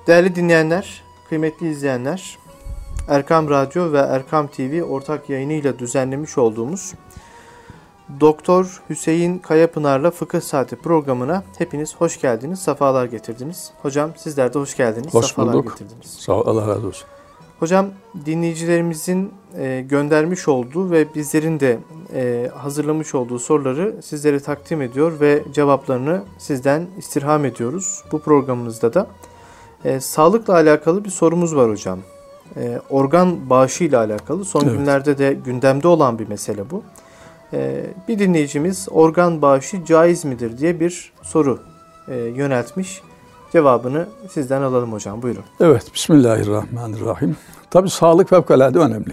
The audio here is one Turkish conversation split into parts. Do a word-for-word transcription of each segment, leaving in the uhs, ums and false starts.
Değerli dinleyenler, kıymetli izleyenler, Erkam Radyo ve Erkam T V ortak yayınıyla düzenlemiş olduğumuz Doktor Hüseyin Kayapınar'la Fıkıh Saati programına hepiniz hoş geldiniz, sefalar getirdiniz. Hocam sizler de hoş geldiniz, hoş sefalar bulduk. getirdiniz. Sağ ol, Allah razı olsun. Hocam dinleyicilerimizin e, göndermiş olduğu ve bizlerin de e, hazırlamış olduğu soruları sizlere takdim ediyor ve cevaplarını sizden istirham ediyoruz. Bu programımızda da e, sağlıkla alakalı bir sorumuz var hocam. E, organ bağışı ile alakalı. Son evet. günlerde de gündemde olan bir mesele bu. E, bir dinleyicimiz organ bağışı caiz midir diye bir soru e, yöneltmiş. Cevabını sizden alalım hocam. Buyurun. Evet. Bismillahirrahmanirrahim. Tabii sağlık fevkalade önemli.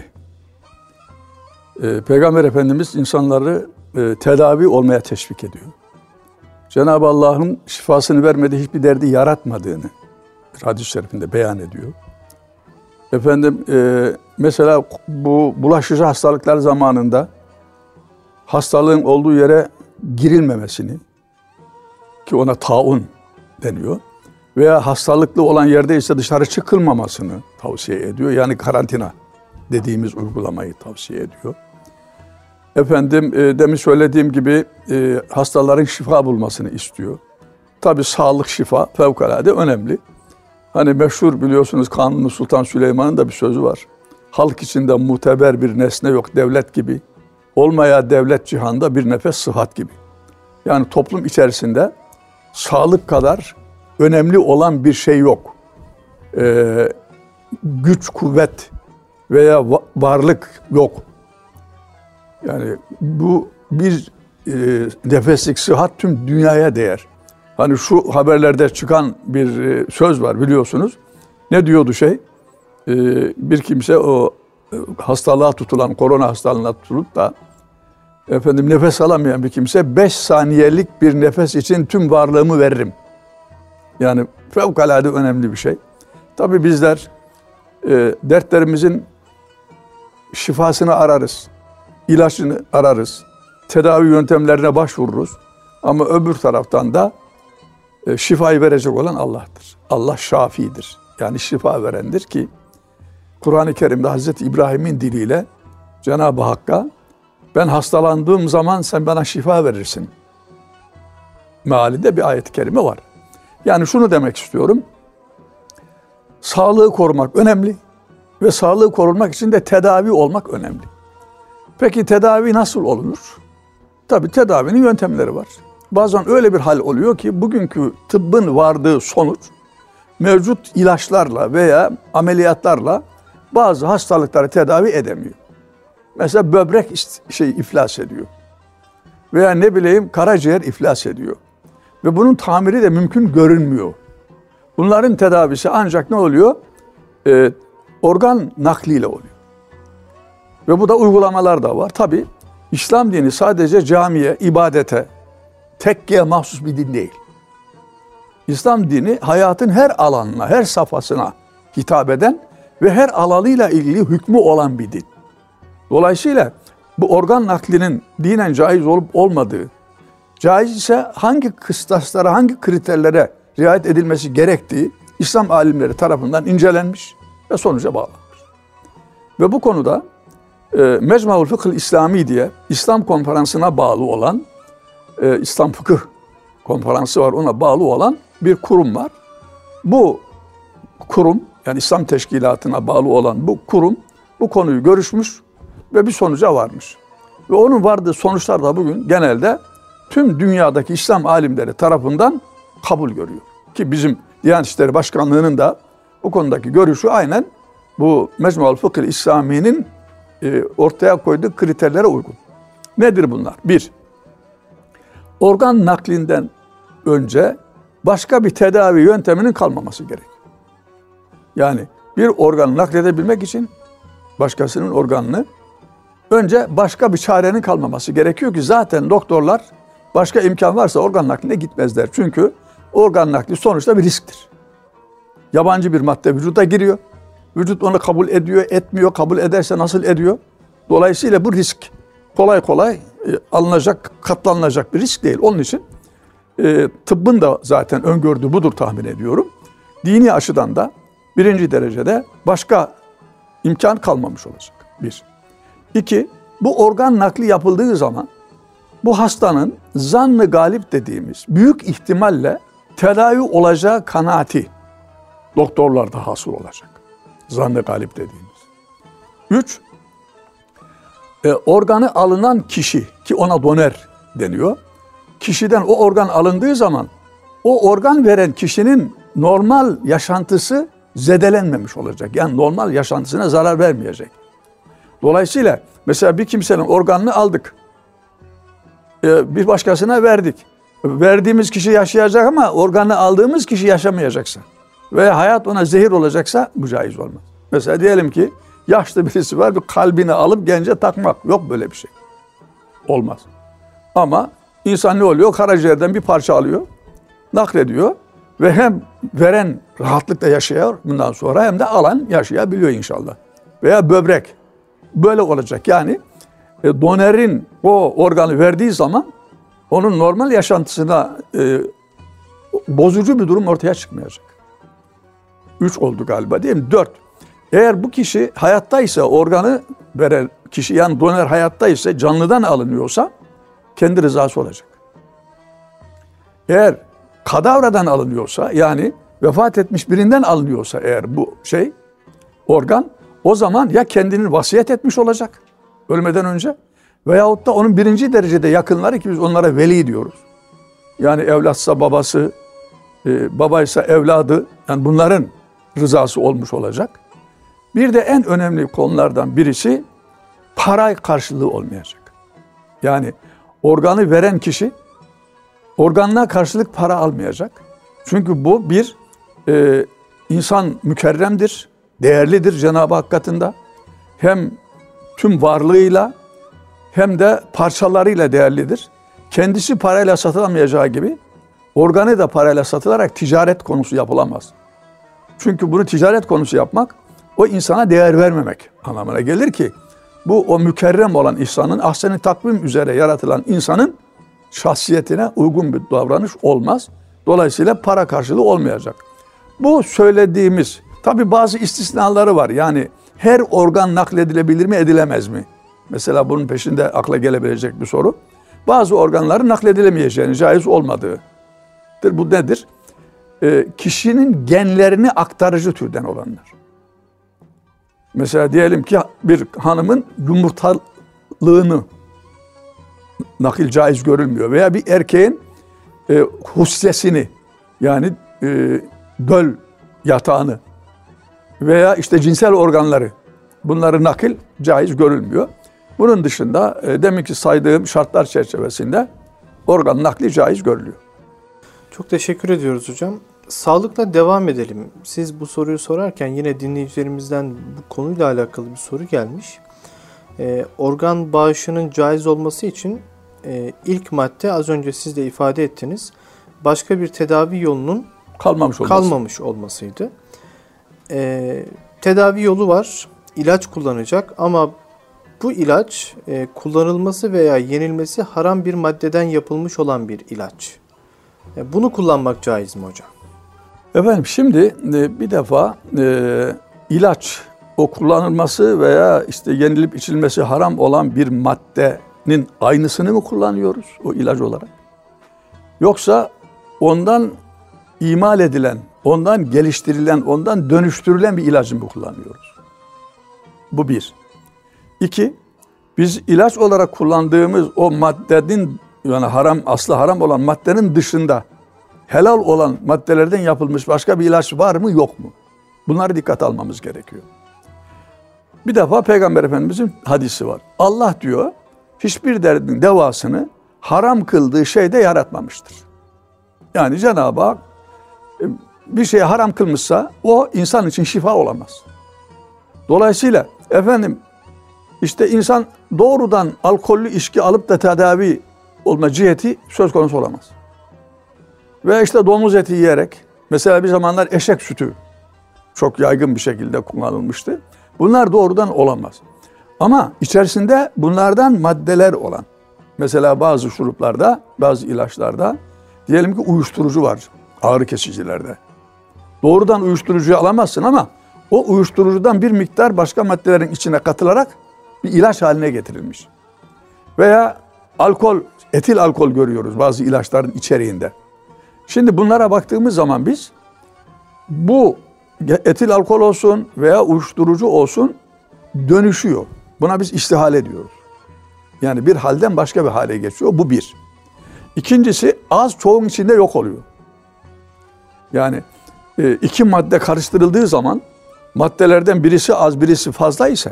Ee, Peygamber Efendimiz insanları e, tedavi olmaya teşvik ediyor. Cenab-ı Allah'ın şifasını vermediği hiçbir derdi yaratmadığını hadis-i şerifinde beyan ediyor. Efendim e, mesela bu bulaşıcı hastalıklar zamanında hastalığın olduğu yere girilmemesini, ki ona taun deniyor, veya hastalıklı olan yerde ise dışarı çıkılmamasını tavsiye ediyor. Yani karantina dediğimiz uygulamayı tavsiye ediyor. Efendim e, demin söylediğim gibi e, hastaların şifa bulmasını istiyor. Tabii sağlık, şifa fevkalade önemli. Hani meşhur biliyorsunuz Kanuni Sultan Süleyman'ın da bir sözü var. Halk içinde muteber bir nesne yok devlet gibi. Olmaya devlet cihanda bir nefes sıhhat gibi. Yani toplum içerisinde sağlık kadar önemli olan bir şey yok. Ee, güç, kuvvet veya va- varlık yok. Yani bu bir e, nefeslik sıhhat tüm dünyaya değer. Hani şu haberlerde çıkan bir e, söz var biliyorsunuz. Ne diyordu şey? E, bir kimse o e, hastalığa tutulan, korona hastalığına tutulup da efendim nefes alamayan bir kimse beş saniyelik bir nefes için tüm varlığımı veririm. Yani fevkalade önemli bir şey. Tabii bizler e, dertlerimizin şifasını ararız, ilaçını ararız, tedavi yöntemlerine başvururuz. Ama öbür taraftan da e, şifayı verecek olan Allah'tır. Allah şafidir. Yani şifa verendir ki Kur'an-ı Kerim'de Hazreti İbrahim'in diliyle Cenab-ı Hakk'a ben hastalandığım zaman sen bana şifa verirsin mealinde bir ayet-i kerime var. Yani şunu demek istiyorum. Sağlığı korumak önemli ve sağlığı korunmak için de tedavi olmak önemli. Peki tedavi nasıl olunur? Tabii tedavinin yöntemleri var. Bazen öyle bir hal oluyor ki bugünkü tıbbın vardığı sonuç mevcut ilaçlarla veya ameliyatlarla bazı hastalıkları tedavi edemiyor. Mesela böbrek şey iflas ediyor. Veya ne bileyim karaciğer iflas ediyor. Ve bunun tamiri de mümkün görünmüyor. Bunların tedavisi ancak ne oluyor? Ee, organ nakliyle oluyor. Ve bu da uygulamalar da var. Tabii İslam dini sadece camiye, ibadete, tekkiye mahsus bir din değil. İslam dini hayatın her alanına, her safhasına hitap eden ve her alanıyla ilgili hükmü olan bir din. Dolayısıyla bu organ naklinin dinen caiz olup olmadığı, caiz ise hangi kıstaslara, hangi kriterlere riayet edilmesi gerektiği İslam alimleri tarafından incelenmiş ve sonuca bağlanmış. Ve bu konuda e, Mecmuaul Fıkıh İslami diye İslam konferansına bağlı olan, e, İslam Fıkıh konferansı var, ona bağlı olan bir kurum var. Bu kurum, yani İslam teşkilatına bağlı olan bu kurum bu konuyu görüşmüş ve bir sonuca varmış. Ve onun vardığı sonuçlar da bugün genelde tüm dünyadaki İslam alimleri tarafından kabul görüyor. Ki bizim Diyanet İşleri Başkanlığı'nın da bu konudaki görüşü aynen bu Mecmuaul Fıkıh İslami'nin e, ortaya koyduğu kriterlere uygun. Nedir bunlar? Bir, organ naklinden önce başka bir tedavi yönteminin kalmaması gerekiyor. Yani bir organı nakledebilmek için başkasının organını önce başka bir çarenin kalmaması gerekiyor ki zaten doktorlar başka imkan varsa organ nakline gitmezler. Çünkü organ nakli sonuçta bir risktir. Yabancı bir madde vücuda giriyor. Vücut onu kabul ediyor, etmiyor. Kabul ederse nasıl ediyor? Dolayısıyla bu risk kolay kolay e, alınacak, katlanılacak bir risk değil. Onun için e, tıbbın da zaten öngördüğü budur tahmin ediyorum. dini açıdan da birinci derecede başka imkan kalmamış olacak. Bir. İki, bu organ nakli yapıldığı zaman bu hastanın zan-ı galip dediğimiz büyük ihtimalle tedavi olacağı kanaati doktorlarda hasıl olacak. Zan-ı galip dediğimiz. Üç, e, organı alınan kişi ki ona doner deniyor. Kişiden o organ alındığı zaman o organ veren kişinin normal yaşantısı zedelenmemiş olacak. Yani normal yaşantısına zarar vermeyecek. Dolayısıyla mesela bir kimsenin organını aldık. E, bir başkasına verdik. Verdiğimiz kişi yaşayacak ama organı aldığımız kişi yaşamayacaksa veya hayat ona zehir olacaksa bu caiz olmaz. Mesela diyelim ki yaşlı birisi var, bir kalbini alıp gence takmak. Yok böyle bir şey. Olmaz. Ama insan ne oluyor? Karaciğerden bir parça alıyor, naklediyor ve hem veren rahatlıkla yaşıyor bundan sonra hem de alan yaşayabiliyor inşallah. Veya böbrek. Böyle olacak. Yani e, donerin o organı verdiği zaman onun normal yaşantısına e, bozucu bir durum ortaya çıkmayacak. Üç oldu galiba değil mi? Dört. Eğer bu kişi hayattaysa, organı veren kişi yani doner hayattaysa, canlıdan alınıyorsa kendi rızası olacak. Eğer kadavradan alınıyorsa yani vefat etmiş birinden alınıyorsa eğer bu şey organ o zaman ya kendini vasiyet etmiş olacak ölmeden önce veyahut da onun birinci derecede yakınları ki biz onlara veli diyoruz. Yani evlatsa babası, e, babaysa evladı yani bunların rızası olmuş olacak. Bir de en önemli konulardan birisi para karşılığı olmayacak. Yani organı veren kişi organına karşılık para almayacak. Çünkü bu bir e, insan mükerremdir, değerlidir Cenab-ı Hak katında. Hem tüm varlığıyla hem de parçalarıyla değerlidir. Kendisi parayla satılamayacağı gibi organı da parayla satılarak ticaret konusu yapılamaz. Çünkü bunu ticaret konusu yapmak o insana değer vermemek anlamına gelir ki bu o mükerrem olan insanın ahsen-i takvim üzere yaratılan insanın şahsiyetine uygun bir davranış olmaz. Dolayısıyla para karşılığı olmayacak. Bu söylediğimiz tabii bazı istisnaları var. Yani her organ nakledilebilir mi edilemez mi? Mesela bunun peşinde akla gelebilecek bir soru. Bazı organların nakledilemeyeceğini, caiz olmadığıdır. Bu nedir? E, kişinin genlerini aktarıcı türden olanlar. Mesela diyelim ki bir hanımın yumurtalığını nakil caiz görülmüyor veya bir erkeğin e, hussesini yani e, döl yatağını veya işte cinsel organları bunları nakil caiz görülmüyor. Bunun dışında e, demek ki saydığım şartlar çerçevesinde organ nakli caiz görülüyor. Çok teşekkür ediyoruz hocam. Sağlıkla devam edelim. Siz bu soruyu sorarken yine dinleyicilerimizden bu konuyla alakalı bir soru gelmiş. Ee, organ bağışının caiz olması için e, ilk madde az önce siz de ifade ettiniz. Başka bir tedavi yolunun kalmamış, olması. kalmamış olmasıydı. Ee, tedavi yolu var. İlaç kullanacak ama bu ilaç e, kullanılması veya yenilmesi haram bir maddeden yapılmış olan bir ilaç. E, bunu kullanmak caiz mi hocam? Efendim şimdi bir defa e, ilaç o kullanılması veya işte yenilip içilmesi haram olan bir maddenin aynısını mı kullanıyoruz o ilaç olarak? Yoksa ondan imal edilen, ondan geliştirilen, ondan dönüştürülen bir ilacı mı kullanıyoruz? Bu bir. İki, biz ilaç olarak kullandığımız o maddenin yani haram, aslı haram olan maddenin dışında helal olan maddelerden yapılmış başka bir ilaç var mı yok mu? Bunları dikkate almamız gerekiyor. Bir defa Peygamber Efendimizin hadisi var. Allah diyor hiçbir derdin devasını haram kıldığı şeyde yaratmamıştır. Yani Cenab-ı Hak bir şeye haram kılmışsa o insan için şifa olamaz. Dolayısıyla efendim işte insan doğrudan alkollü içki alıp da tedavi olma ciheti söz konusu olamaz. Ve işte domuz eti yiyerek, mesela bir zamanlar eşek sütü çok yaygın bir şekilde kullanılmıştı. Bunlar doğrudan olamaz. Ama içerisinde bunlardan maddeler olan, mesela bazı şuruplarda, bazı ilaçlarda, diyelim ki uyuşturucu var ağrı kesicilerde. Doğrudan uyuşturucuyu alamazsın ama o uyuşturucudan bir miktar başka maddelerin içine katılarak bir ilaç haline getirilmiş. Veya alkol, etil alkol görüyoruz bazı ilaçların içeriğinde. Şimdi bunlara baktığımız zaman biz bu etil alkol olsun veya uyuşturucu olsun dönüşüyor. Buna biz istihale diyoruz. Yani bir halden başka bir hale geçiyor. Bu bir. İkincisi az çoğun içinde yok oluyor. Yani iki madde karıştırıldığı zaman maddelerden birisi az birisi fazla ise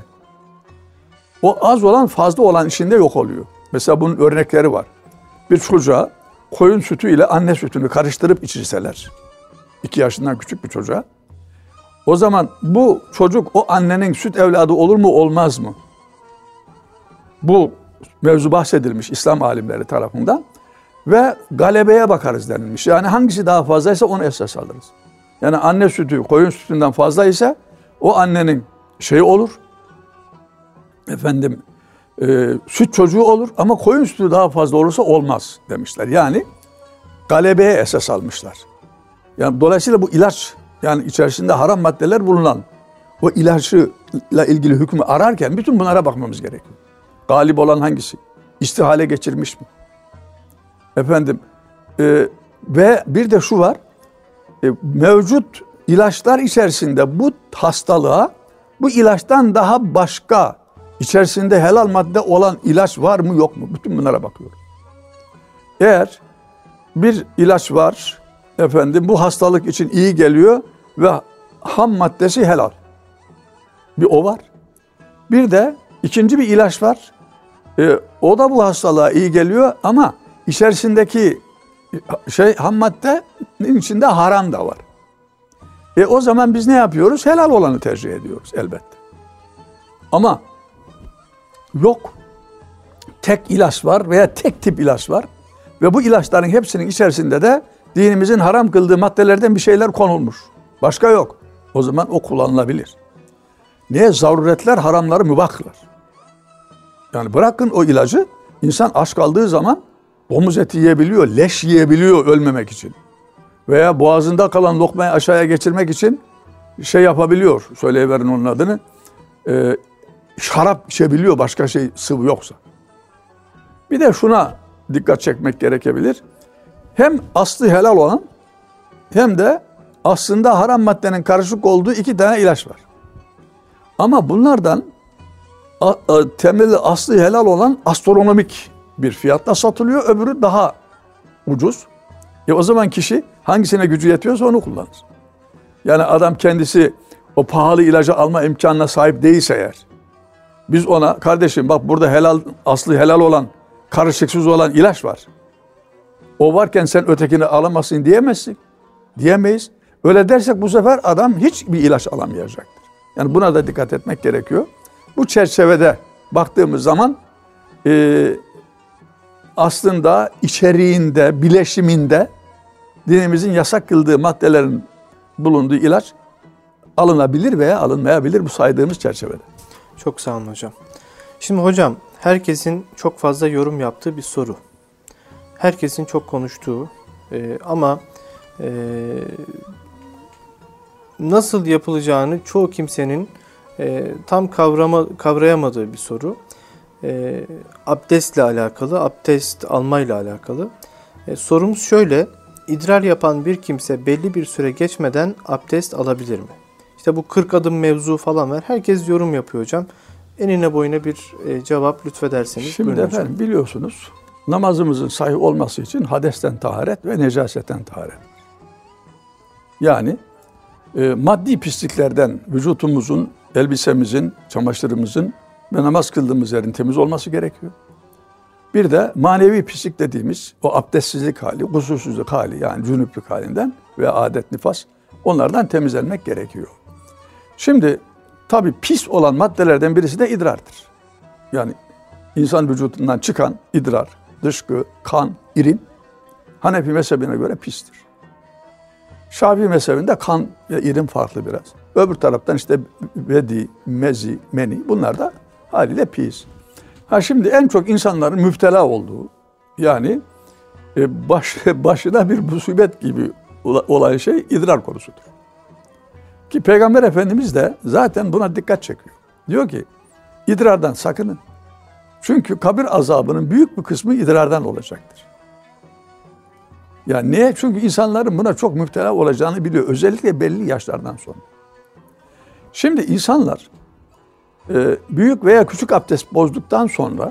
o az olan fazla olan içinde yok oluyor. Mesela bunun örnekleri var. Bir çocuğa koyun sütü ile anne sütünü karıştırıp içirseler, iki yaşından küçük bir çocuğa, o zaman bu çocuk o annenin süt evladı olur mu olmaz mı? Bu mevzu bahsedilmiş İslam alimleri tarafından ve galebeye bakarız denilmiş. Yani hangisi daha fazlaysa onu esas alırız. Yani anne sütü koyun sütünden fazla ise o annenin şeyi olur, efendim e, süt çocuğu olur ama koyun sütü daha fazla olursa olmaz demişler. Yani galebeye esas almışlar. Yani dolayısıyla bu ilaç, yani içerisinde haram maddeler bulunan o ilaçla ilgili hükmü ararken bütün bunlara bakmamız gerekiyor. Galip olan hangisi? İstihale geçirmiş mi? Efendim e, ve bir de şu var, e, mevcut ilaçlar içerisinde bu hastalığa bu ilaçtan daha başka içerisinde helal madde olan ilaç var mı yok mu? Bütün bunlara bakıyoruz. Eğer bir ilaç var, efendim bu hastalık için iyi geliyor ve ham maddesi helal. Bir o var. Bir de ikinci bir ilaç var. E, o da bu hastalığa iyi geliyor ama içerisindeki şey ham maddenin içinde haram da var. E o zaman biz ne yapıyoruz? Helal olanı tercih ediyoruz elbette. Ama yok. Tek ilaç var veya tek tip ilaç var ve bu ilaçların hepsinin içerisinde de dinimizin haram kıldığı maddelerden bir şeyler konulmuş. Başka yok. O zaman o kullanılabilir. Niye? Zaruretler haramları mübahlar. Yani bırakın o ilacı, insan aç kaldığı zaman domuz eti yiyebiliyor, leş yiyebiliyor ölmemek için. Veya boğazında kalan lokmayı aşağıya geçirmek için şey yapabiliyor, söyleyiverin onun adını, e, şarap içebiliyor başka şey sıvı yoksa. Bir de şuna dikkat çekmek gerekebilir. Hem aslı helal olan hem de aslında haram maddenin karışık olduğu iki tane ilaç var. Ama bunlardan a, a, temeli aslı helal olan astronomik bir fiyatla satılıyor. Öbürü daha ucuz. E o zaman kişi hangisine gücü yetiyorsa onu kullanır. Yani adam kendisi o pahalı ilacı alma imkanına sahip değilse eğer, biz ona kardeşim bak burada helal, aslı helal olan, karışıksız olan ilaç var. O varken sen ötekini alamazsın diyemezsin. Diyemeyiz. Öyle dersek bu sefer adam hiç bir ilaç alamayacaktır. Yani buna da dikkat etmek gerekiyor. Bu çerçevede baktığımız zaman e, aslında içeriğinde, bileşiminde dinimizin yasak kıldığı maddelerin bulunduğu ilaç alınabilir veya alınmayabilir bu saydığımız çerçevede. Çok sağ olun hocam. Şimdi hocam, herkesin çok fazla yorum yaptığı bir soru. Herkesin çok konuştuğu e, ama e, nasıl yapılacağını çoğu kimsenin e, tam kavrama, kavrayamadığı bir soru. E, abdestle alakalı, abdest almayla alakalı. E, sorumuz şöyle: İdrar yapan bir kimse belli bir süre geçmeden abdest alabilir mi? İşte bu kırk adım mevzu falan var. Herkes yorum yapıyor hocam. Enine boyuna bir e, cevap lütfederseniz. Şimdi efendim hocam, biliyorsunuz namazımızın sahih olması için hadesten taharet ve necasetten taharet. Yani e, maddi pisliklerden vücutumuzun, elbisemizin, çamaşırımızın ve namaz kıldığımız yerin temiz olması gerekiyor. Bir de manevi pislik dediğimiz o abdestsizlik hali, kusursuzluk hali, yani cünüplük halinden ve adet, nifas, onlardan temizlenmek gerekiyor. Şimdi tabii pis olan maddelerden birisi de idrardır. Yani insan vücudundan çıkan idrar, dışkı, kan, irin Hanefi mezhebine göre pistir. Şafii mezhebinde kan ve irin farklı biraz. Öbür taraftan işte vedi, mezi, meni, bunlar da haliyle pis. Ha şimdi en çok insanların müptela olduğu, yani baş, başına bir musibet gibi olan şey idrar konusudur. Ki Peygamber Efendimiz de zaten buna dikkat çekiyor. Diyor ki idrardan sakının. Çünkü kabir azabının büyük bir kısmı idrardan olacaktır. Yani niye? Çünkü insanların buna çok müptela olacağını biliyor. Özellikle belli yaşlardan sonra. Şimdi insanlar e, büyük veya küçük abdest bozduktan sonra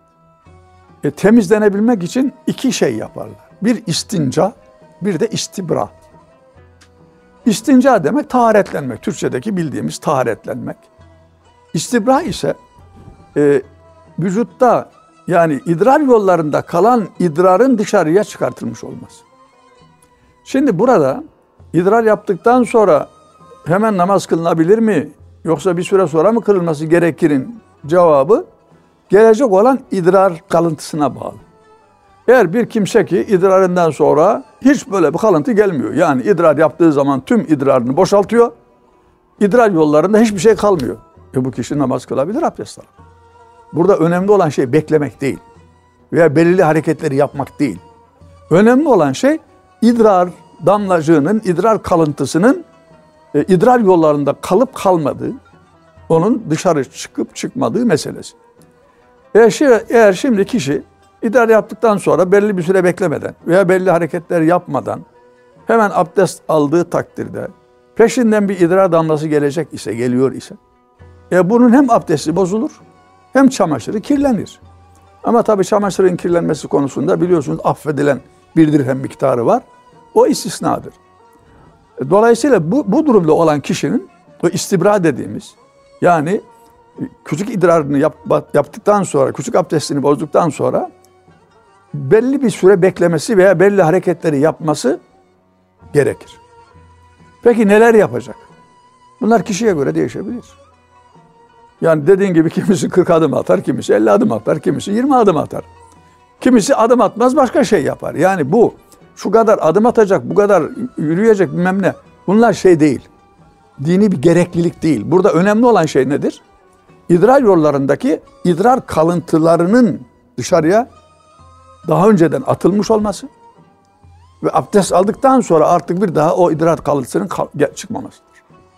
e, temizlenebilmek için iki şey yaparlar. Bir istinca, bir de istibra. İstinca demek taharetlenmek. Türkçedeki bildiğimiz taharetlenmek. İstibra ise e, vücutta yani idrar yollarında kalan idrarın dışarıya çıkartılmış olması. Şimdi burada idrar yaptıktan sonra hemen namaz kılınabilir mi? Yoksa bir süre sonra mı kılınması gerekirin cevabı gelecek olan idrar kalıntısına bağlı. Eğer bir kimse ki idrarından sonra hiç böyle bir kalıntı gelmiyor. Yani idrar yaptığı zaman tüm idrarını boşaltıyor. İdrar yollarında hiçbir şey kalmıyor. E bu kişi namaz kılabilir, abdest alır. Burada önemli olan şey beklemek değil. Veya belirli hareketleri yapmak değil. Önemli olan şey idrar damlacığının, idrar kalıntısının e, idrar yollarında kalıp kalmadığı, onun dışarı çıkıp çıkmadığı meselesi. Eğer, şey, eğer şimdi kişi idrar yaptıktan sonra belli bir süre beklemeden veya belli hareketler yapmadan hemen abdest aldığı takdirde peşinden bir idrar damlası gelecek ise, geliyor ise e bunun hem abdesti bozulur hem çamaşırı kirlenir. Ama tabii çamaşırın kirlenmesi konusunda biliyorsunuz affedilen bir dirhem miktarı var. O istisnadır. Dolayısıyla bu, bu durumda olan kişinin o istibra dediğimiz yani küçük idrarını yap, yaptıktan sonra, küçük abdestini bozduktan sonra belli bir süre beklemesi veya belli hareketleri yapması gerekir. Peki neler yapacak? Bunlar kişiye göre değişebilir. Yani dediğin gibi kimisi kırk adım atar, kimisi elli adım atar, kimisi yirmi adım atar. Kimisi adım atmaz başka şey yapar. Yani bu şu kadar adım atacak, bu kadar yürüyecek bilmem ne. Bunlar şey değil. Dini bir gereklilik değil. Burada önemli olan şey nedir? İdrar yollarındaki idrar kalıntılarının dışarıya daha önceden atılmış olması ve abdest aldıktan sonra artık bir daha o idrar kalıntısının çıkmamasıdır.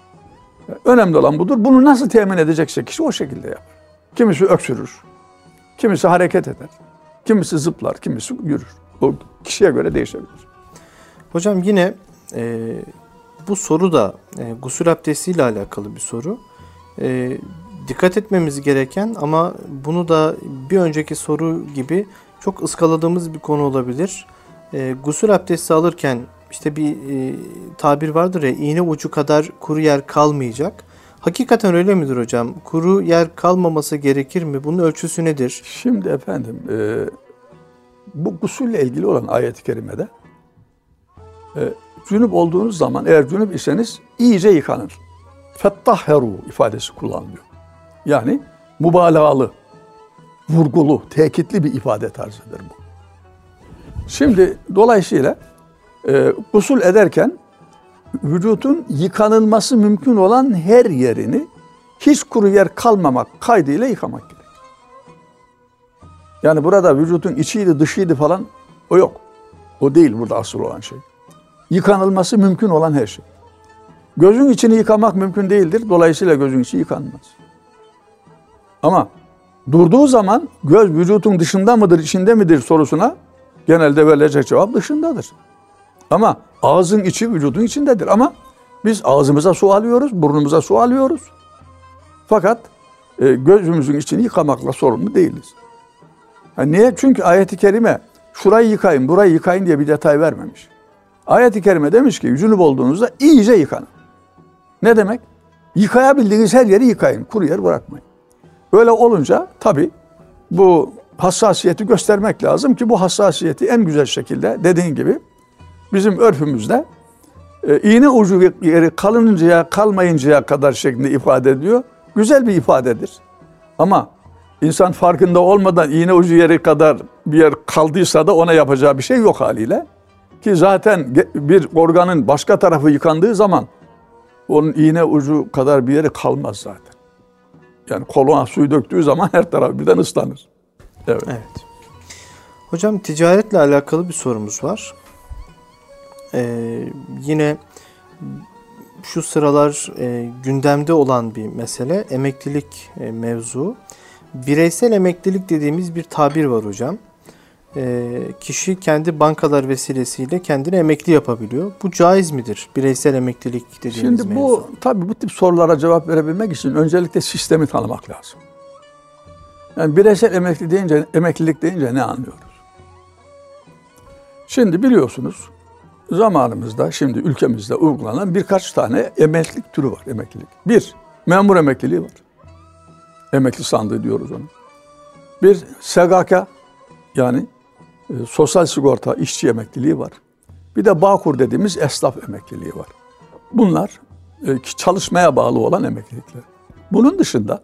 Önemli olan budur. Bunu nasıl temin edecekse kişi o şekilde yapar. Kimisi öksürür, kimisi hareket eder, kimisi zıplar, kimisi yürür. O kişiye göre değişebilir. Hocam yine e, bu soru da e, gusül abdestiyle alakalı bir soru. E, dikkat etmemiz gereken ama bunu da bir önceki soru gibi çok ıskaladığımız bir konu olabilir. E, gusül abdesti alırken işte bir e, tabir vardır ya, iğne ucu kadar kuru yer kalmayacak. Hakikaten öyle midir hocam? Kuru yer kalmaması gerekir mi? Bunun ölçüsü nedir? Şimdi efendim e, bu gusülle ilgili olan ayet-i kerimede e, cünüp olduğunuz zaman eğer cünüp iseniz iyice yıkanır. Fettahheru ifadesi kullanılıyor. Yani mübalağalı, vurgulu, tekitli bir ifade tarzıdır bu. Şimdi dolayısıyla e, gusül ederken vücudun yıkanılması mümkün olan her yerini hiç kuru yer kalmamak kaydıyla yıkamak gerekir. Yani burada vücudun içiydi dışıydı falan o yok. O değil burada asıl olan şey. Yıkanılması mümkün olan her şey. Gözün içini yıkamak mümkün değildir. Dolayısıyla gözün içi yıkanmaz. Ama durduğu zaman göz vücudun dışında mıdır, içinde midir sorusuna genelde verilecek cevap dışındadır. Ama ağzın içi vücudun içindedir. Ama biz ağzımıza su alıyoruz, burnumuza su alıyoruz. Fakat e, gözümüzün içini yıkamakla sorumlu değiliz. Yani niye? Çünkü ayet-i kerime şurayı yıkayın, burayı yıkayın diye bir detay vermemiş. Ayet-i kerime demiş ki cünüp olduğunuzda iyice yıkanın. Ne demek? Yıkayabildiğiniz her yeri yıkayın, kuru yer bırakmayın. Böyle olunca tabii bu hassasiyeti göstermek lazım ki bu hassasiyeti en güzel şekilde dediğin gibi bizim örfümüzde e, iğne ucu yeri kalınıncaya kalmayıncaya kadar şeklinde ifade ediyor. Güzel bir ifadedir. Ama insan farkında olmadan iğne ucu yeri kadar bir yer kaldıysa da ona yapacağı bir şey yok haliyle. Ki zaten bir organın başka tarafı yıkandığı zaman onun iğne ucu kadar bir yeri kalmaz zaten. Yani koluna suyu döktüğü zaman her taraf birden ıslanır. Evet. Evet. Hocam ticaretle alakalı bir sorumuz var. Ee, yine şu sıralar e, gündemde olan bir mesele emeklilik e, mevzu. Bireysel emeklilik dediğimiz bir tabir var hocam. E, kişi kendi bankalar vesilesiyle kendini emekli yapabiliyor. Bu caiz midir? Bireysel emeklilik dediğimiz Şimdi mevzu. bu tabii bu tip sorulara cevap verebilmek için öncelikle sistemi tanımak lazım. Yani bireysel emekli deyince, emeklilik deyince ne anlıyoruz? Şimdi biliyorsunuz zamanımızda, şimdi ülkemizde uygulanan birkaç tane emeklilik türü var, emeklilik. Bir, memur emekliliği var. Emekli sandığı diyoruz onu. Bir, S G K, yani e, sosyal sigorta işçi emekliliği var. Bir de Bağkur dediğimiz esnaf emekliliği var. Bunlar e, çalışmaya bağlı olan emeklilikler. Bunun dışında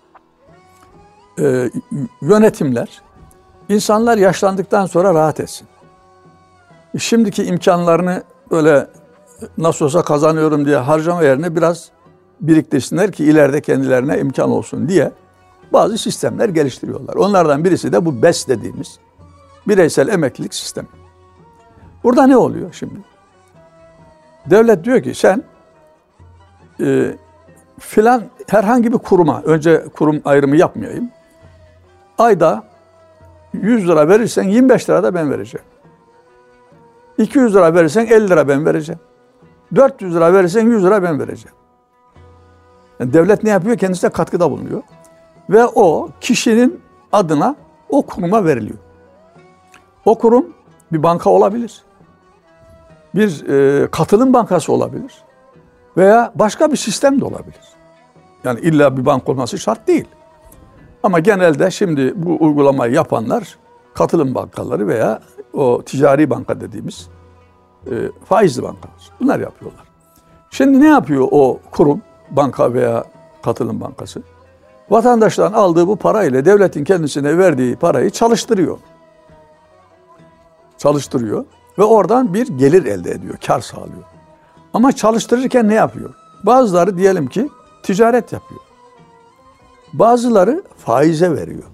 e, yönetimler, insanlar yaşlandıktan sonra rahat etsin. Şimdiki imkanlarını böyle nasıl olsa kazanıyorum diye harcama yerine biraz biriktirsinler ki ileride kendilerine imkan olsun diye bazı sistemler geliştiriyorlar. Onlardan birisi de bu B E S dediğimiz bireysel emeklilik sistemi. Burada ne oluyor şimdi? Devlet diyor ki sen e, filan herhangi bir kuruma, önce kurum ayrımı yapmayayım, ayda yüz lira verirsen yirmi beş lira da ben vereceğim. iki yüz lira verirsen elli lira ben vereceğim. dört yüz lira verirsen yüz lira ben vereceğim. Yani devlet ne yapıyor? Kendisine katkıda bulunuyor. Ve o kişinin adına o kuruma veriliyor. O kurum bir banka olabilir. Bir e, katılım bankası olabilir. Veya başka bir sistem de olabilir. Yani illa bir banka olması şart değil. Ama genelde şimdi bu uygulamayı yapanlar katılım bankaları veya o ticari banka dediğimiz e, faizli bankalar. Bunlar yapıyorlar. Şimdi ne yapıyor o kurum, banka veya katılım bankası? Vatandaştan aldığı bu parayla devletin kendisine verdiği parayı çalıştırıyor. Çalıştırıyor ve oradan bir gelir elde ediyor, kar sağlıyor. Ama çalıştırırken ne yapıyor? Bazıları diyelim ki ticaret yapıyor. Bazıları faize veriyor.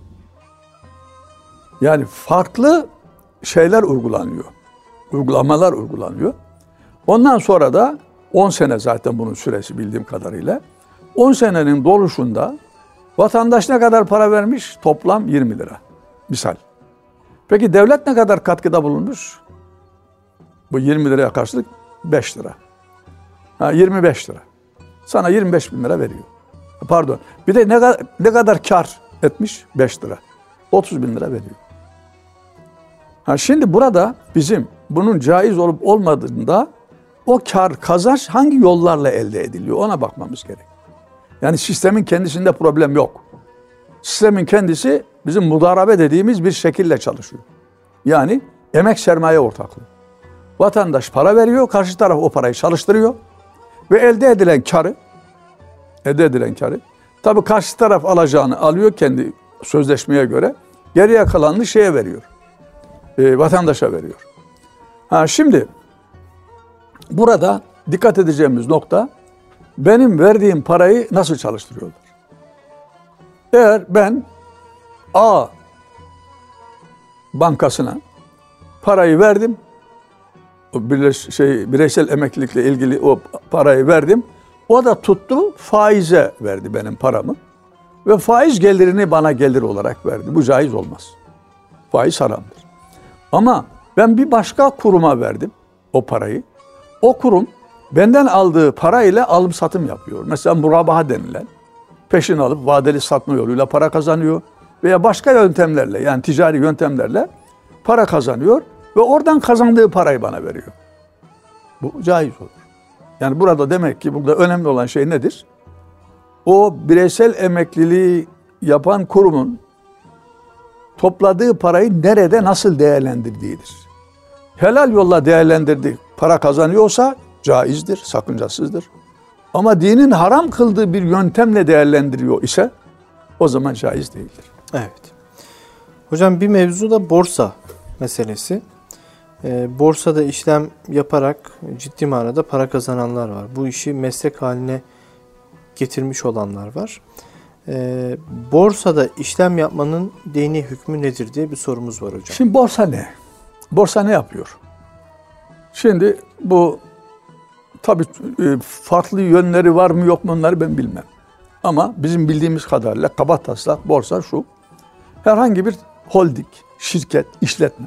Yani farklı şeyler uygulanıyor. Uygulamalar uygulanıyor. Ondan sonra da on sene zaten bunun süresi bildiğim kadarıyla. on senenin doluşunda vatandaş ne kadar para vermiş? Toplam yirmi lira. Misal. Peki devlet ne kadar katkıda bulunmuş? Bu yirmi liraya karşılık beş lira. Ha, yirmi beş lira. Sana yirmi beş bin lira veriyor. Pardon. Bir de ne kadar, ne kadar kar etmiş? beş lira. otuz bin lira veriyor. Ha, şimdi burada bizim bunun caiz olup olmadığında o kar, kazanç hangi yollarla elde ediliyor ona bakmamız gerek. Yani sistemin kendisinde problem yok. Sistemin kendisi bizim mudarabe dediğimiz bir şekilde çalışıyor. Yani emek sermaye ortaklığı. Vatandaş para veriyor, karşı taraf o parayı çalıştırıyor ve elde edilen karı, elde edilen karı, tabii karşı taraf alacağını alıyor kendi sözleşmeye göre, geriye kalanını şeye veriyor, e, vatandaşa veriyor. Ha şimdi burada dikkat edeceğimiz nokta, benim verdiğim parayı nasıl çalıştırıyorlar? Eğer ben A bankasına parayı verdim, o birleş, şey, bireysel emeklilikle ilgili o parayı verdim, o da tuttu faize verdi benim paramı ve faiz gelirini bana gelir olarak verdi. Bu caiz olmaz. Faiz haramdır. Ama ben bir başka kuruma verdim o parayı. O kurum benden aldığı parayla alım satım yapıyor. Mesela murabaha denilen, peşin alıp vadeli satma yoluyla para kazanıyor veya başka yöntemlerle, yani ticari yöntemlerle para kazanıyor ve oradan kazandığı parayı bana veriyor. Bu caiz olur. Yani burada demek ki burada önemli olan şey nedir? O bireysel emekliliği yapan kurumun topladığı parayı nerede nasıl değerlendirdiğidir. Helal yolla değerlendirdiği para kazanıyorsa caizdir, sakıncasızdır. Ama dinin haram kıldığı bir yöntemle değerlendiriyor ise o zaman caiz değildir. Evet. Hocam bir mevzu da borsa meselesi. E, borsada işlem yaparak ciddi manada para kazananlar var. Bu işi meslek haline getirmiş olanlar var. E, borsada işlem yapmanın dini hükmü nedir diye bir sorumuz var hocam. Şimdi borsa ne? Borsa ne yapıyor? Şimdi bu tabii farklı yönleri var mı yok mu onları ben bilmem. Ama bizim bildiğimiz kadarıyla kabataslak borsa şu. Herhangi bir holding, şirket, işletme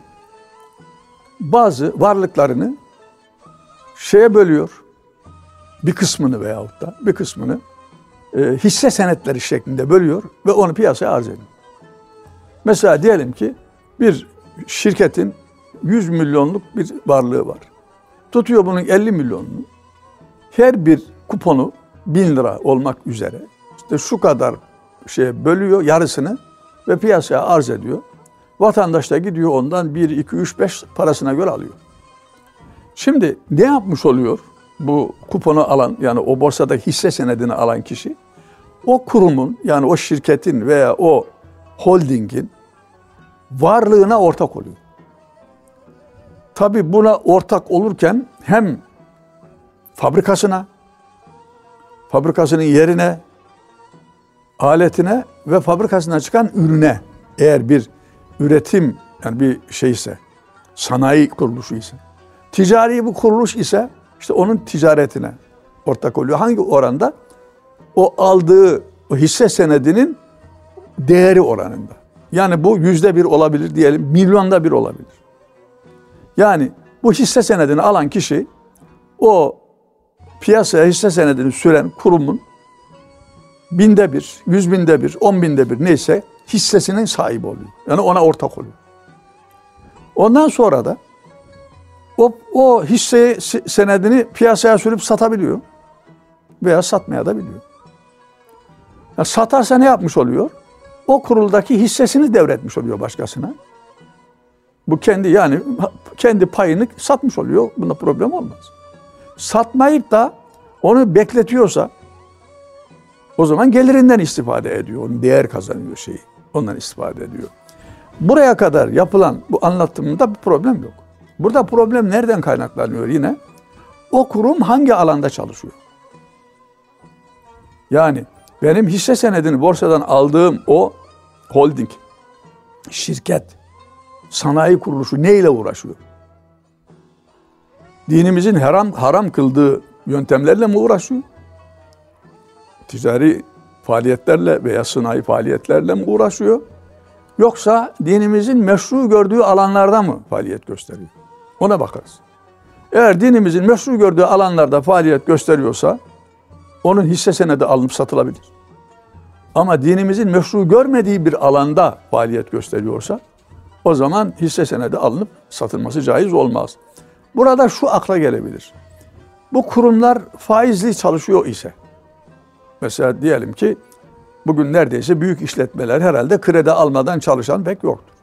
bazı varlıklarını şeye bölüyor. Bir kısmını veyahut da bir kısmını e, hisse senetleri şeklinde bölüyor ve onu piyasaya arz ediyor. Mesela diyelim ki bir şirketin yüz milyonluk bir varlığı var. Tutuyor bunun elli milyonunu. Her bir kuponu bin lira olmak üzere işte şu kadar şey bölüyor yarısını ve piyasaya arz ediyor. Vatandaş da gidiyor ondan bir, iki, üç, beş parasına göre alıyor. Şimdi ne yapmış oluyor bu kuponu alan, yani o borsadaki hisse senedini alan kişi? O kurumun, yani o şirketin veya o holdingin varlığına ortak oluyor. Tabii buna ortak olurken hem fabrikasına, fabrikasının yerine, aletine ve fabrikasından çıkan ürüne, eğer bir üretim, yani bir şeyse, sanayi kuruluşu ise, ticari bir kuruluş ise işte onun ticaretine ortak oluyor. Hangi oranda? O aldığı o hisse senedinin değeri oranında. Yani bu yüzde bir olabilir diyelim, milyonda bir olabilir. Yani bu hisse senedini alan kişi o piyasaya hisse senedini süren kurumun binde bir, yüz binde bir, on binde bir neyse hissesinin sahibi oluyor. Yani ona ortak oluyor. Ondan sonra da o, o hisse senedini piyasaya sürüp satabiliyor veya satmaya da biliyor. Yani satarsa ne yapmış oluyor? O kuruldaki hissesini devretmiş oluyor başkasına. Bu kendi, yani kendi payını satmış oluyor. Bunda problem olmaz. Satmayıp da onu bekletiyorsa o zaman gelirinden istifade ediyor. Onun değer kazanıyor şeyi. Ondan istifade ediyor. Buraya kadar yapılan bu anlatımında bir problem yok. Burada problem nereden kaynaklanıyor yine? O kurum hangi alanda çalışıyor? Yani benim hisse senedini borsadan aldığım o holding, şirket, sanayi kuruluşu neyle uğraşıyor? Dinimizin haram, haram kıldığı yöntemlerle mi uğraşıyor? Ticari faaliyetlerle veya sanayi faaliyetlerle mi uğraşıyor? Yoksa dinimizin meşru gördüğü alanlarda mı faaliyet gösteriyor? Ona bakarız. Eğer dinimizin meşru gördüğü alanlarda faaliyet gösteriyorsa onun hisse senedi alınıp satılabilir. Ama dinimizin meşru görmediği bir alanda faaliyet gösteriyorsa o zaman hisse senedi alınıp satılması caiz olmaz. Burada şu akla gelebilir. Bu kurumlar faizli çalışıyor ise, mesela diyelim ki bugün neredeyse büyük işletmeler herhalde kredi almadan çalışan pek yoktur.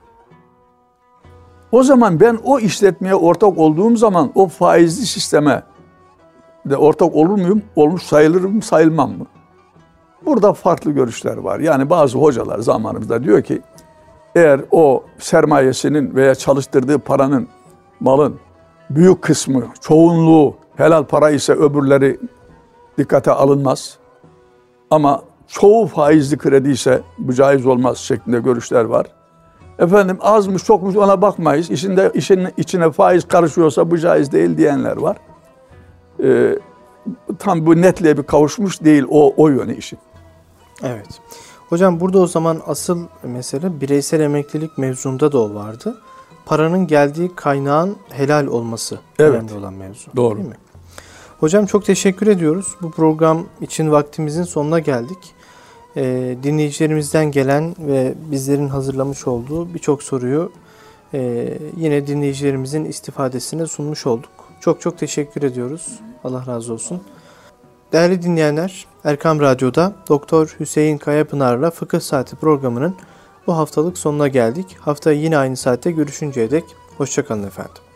O zaman ben o işletmeye ortak olduğum zaman o faizli sisteme de ortak olur muyum? Olmuş sayılırım, sayılmam mı? Burada farklı görüşler var. Yani bazı hocalar zamanımızda diyor ki eğer o sermayesinin veya çalıştırdığı paranın, malın büyük kısmı, çoğunluğu helal para ise öbürleri dikkate alınmaz. Ama çoğu faizli kredi ise bu caiz olmaz şeklinde görüşler var. Efendim azmış çokmuş ona bakmayız. İçinde, işin içine faiz karışıyorsa bu caiz değil diyenler var. Ee, tam bu netliğe bir kavuşmuş değil o, o yönü işin. Evet. Hocam burada o zaman asıl mesele bireysel emeklilik mevzunda da o vardı. Paranın geldiği kaynağın helal olması evet. önemli olan mevzu. Doğru. Değil mi? Hocam çok teşekkür ediyoruz. Bu program için vaktimizin sonuna geldik. Ee, dinleyicilerimizden gelen ve bizlerin hazırlamış olduğu birçok soruyu e, yine dinleyicilerimizin istifadesine sunmuş olduk. Çok çok teşekkür ediyoruz. Allah razı olsun. Değerli dinleyenler, Erkam Radyo'da Doktor Hüseyin Kayapınar'la Fıkıh Saati programının bu haftalık sonuna geldik. Haftaya yine aynı saatte görüşünceye dek hoşça kalın efendim.